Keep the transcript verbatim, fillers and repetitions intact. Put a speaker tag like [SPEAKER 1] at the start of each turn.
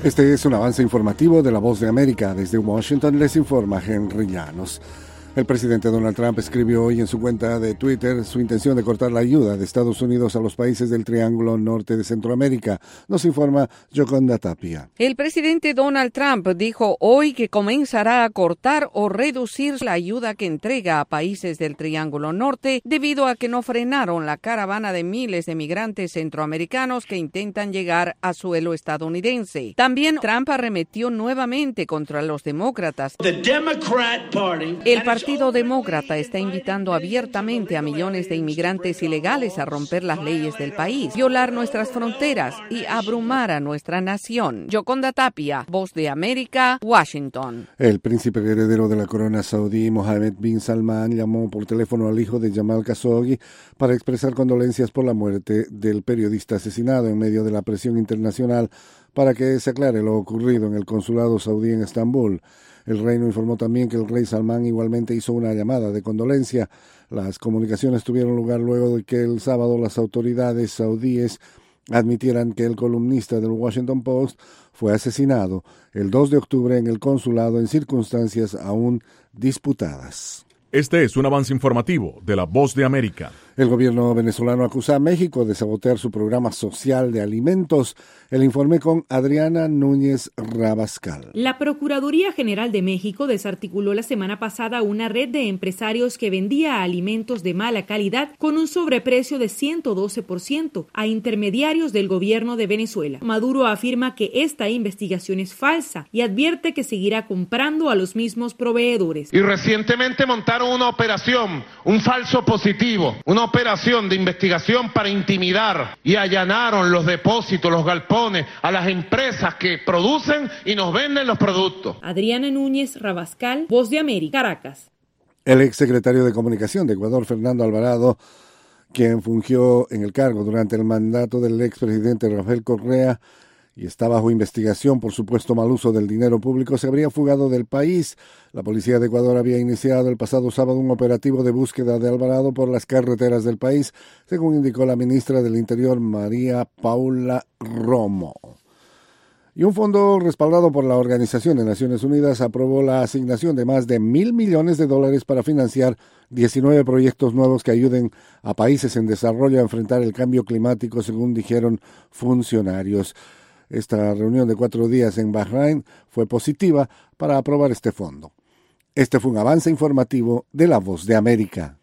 [SPEAKER 1] Este es un avance informativo de La Voz de América. Desde Washington les informa Henry Llanos. El presidente Donald Trump escribió hoy en su cuenta de Twitter su intención de cortar la ayuda de Estados Unidos a los países del Triángulo Norte de Centroamérica. Nos informa Yoconda Tapia.
[SPEAKER 2] El presidente Donald Trump dijo hoy que comenzará a cortar o reducir la ayuda que entrega a países del Triángulo Norte debido a que no frenaron la caravana de miles de migrantes centroamericanos que intentan llegar a suelo estadounidense. También Trump arremetió nuevamente contra los demócratas.
[SPEAKER 3] The Democrat Party
[SPEAKER 2] El Partido Demócrata está invitando abiertamente a millones de inmigrantes ilegales a romper las leyes del país, violar nuestras fronteras y abrumar a nuestra nación. Yoconda Tapia, Voz de América, Washington.
[SPEAKER 1] El príncipe heredero de la corona saudí, Mohammed bin Salman, llamó por teléfono al hijo de Jamal Khashoggi para expresar condolencias por la muerte del periodista asesinado en medio de la presión internacional para que se aclare lo ocurrido en el consulado saudí en Estambul. El reino informó también que el rey Salmán igualmente hizo una llamada de condolencia. Las comunicaciones tuvieron lugar luego de que el sábado las autoridades saudíes admitieran que el columnista del Washington Post fue asesinado el dos de octubre en el consulado en circunstancias aún disputadas.
[SPEAKER 4] Este es un avance informativo de La Voz de América.
[SPEAKER 1] El gobierno venezolano acusa a México de sabotear su programa social de alimentos. El informe con Adriana Núñez Rabascal.
[SPEAKER 5] La Procuraduría General de México desarticuló la semana pasada una red de empresarios que vendía alimentos de mala calidad con un sobreprecio de ciento doce por ciento a intermediarios del gobierno de Venezuela. Maduro afirma que esta investigación es falsa y advierte que seguirá comprando a los mismos proveedores.
[SPEAKER 6] Y recientemente montaron una operación, un falso positivo, una operación de investigación para intimidar y allanaron los depósitos, los galpones a las empresas que producen y nos venden los productos.
[SPEAKER 5] Adriana Núñez Rabascal, Voz de América, Caracas.
[SPEAKER 1] El exsecretario de Comunicación de Ecuador, Fernando Alvarado, quien fungió en el cargo durante el mandato del expresidente Rafael Correa y está bajo investigación por supuesto mal uso del dinero público, se habría fugado del país. La policía de Ecuador había iniciado el pasado sábado un operativo de búsqueda de Alvarado por las carreteras del país, según indicó la ministra del Interior, María Paula Romo. Y un fondo respaldado por la Organización de Naciones Unidas aprobó la asignación de más de mil millones de dólares para financiar diecinueve proyectos nuevos que ayuden a países en desarrollo a enfrentar el cambio climático, según dijeron funcionarios. Esta reunión de cuatro días en Bahrein fue positiva para aprobar este fondo. Este fue un avance informativo de La Voz de América.